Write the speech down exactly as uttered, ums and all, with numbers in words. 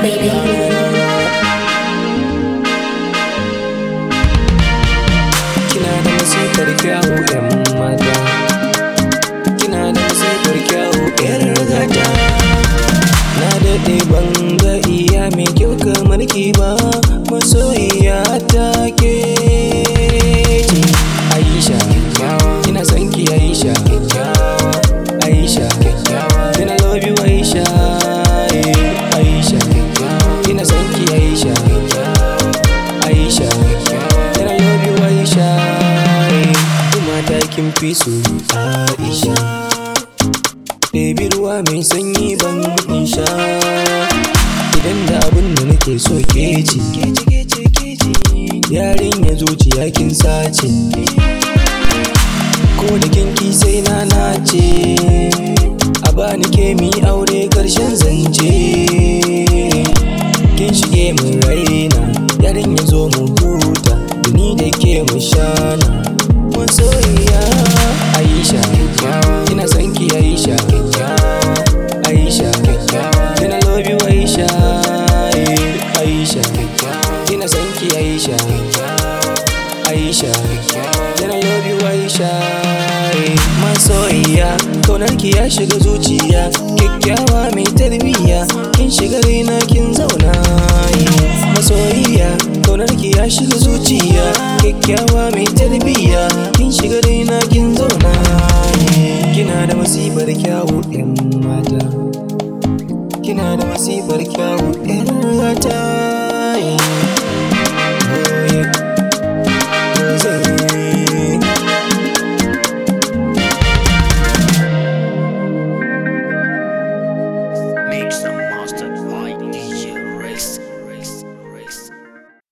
baby. Kina da masifar kyawu ƴan mata, kina da masifar kyawu ƴar gata. Na daɗe ban ga iya mai kyau kamar ki ba, masoyiya ta ke ce. Aisha, ina son ki Aisha, Aisha, ina love you Aisha, Aisha, ina son ki Aisha, Aisha, ina love you Aisha, kuma ta kin fi so Aisha. Baby ruwa mai sanyi ban in sha, idan da abin da nake so ke ci, yarinya zuciya kin sace, ko da kinki sai na nace, a bani ke mi aure karshen zance. Kin shige mun raina, yarinya zo mu huta, ni da ke mu shana. Masoyiya Aisha, ina son ki Aisha, Aisha, ina love you Aisha, Aisha, ina son ki Aisha, Aisha, ina love you Aisha. Masoyiya, kaunar ki ya shiga zuciya, kyakkyawa mai tarbiyya, kin shiga raina kin zauna. Masoyiya, kaunar ki ya shiga zuciya, kyakkyawa mai tarbiyya, kin shiga raina kin zauna. Kina da masifar kyawu ƴan mata, kina da masifar kyawu ƴar gata.